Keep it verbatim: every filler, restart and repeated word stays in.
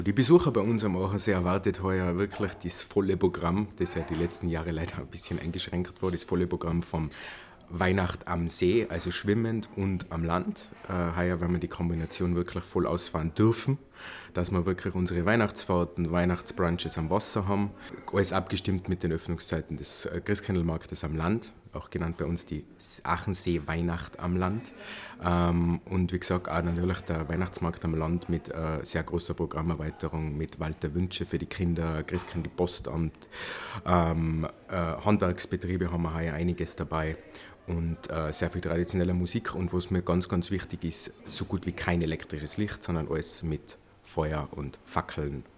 Die Besucher bei uns am Aachensee erwartet heuer wirklich das volle Programm, das ja die letzten Jahre leider ein bisschen eingeschränkt war, das volle Programm vom Weihnacht am See, also schwimmend und am Land. Äh, heuer werden wir die Kombination wirklich voll ausfahren dürfen, dass wir wirklich unsere Weihnachtsfahrten, Weihnachtsbrunches am Wasser haben. Alles abgestimmt mit den Öffnungszeiten des äh, Christkindlmarktes am Land, auch genannt bei uns die Aachensee Weihnacht am Land. Ähm, und wie gesagt, auch natürlich der Weihnachtsmarkt am Land mit äh, sehr großer Programmerweiterung, mit Wald der Wünsche für die Kinder, Christkindl Postamt, ähm, äh, Handwerksbetriebe haben wir heuer einiges dabei. Und äh, sehr viel traditioneller Musik und was mir ganz, ganz wichtig ist, so gut wie kein elektrisches Licht, sondern alles mit Feuer und Fackeln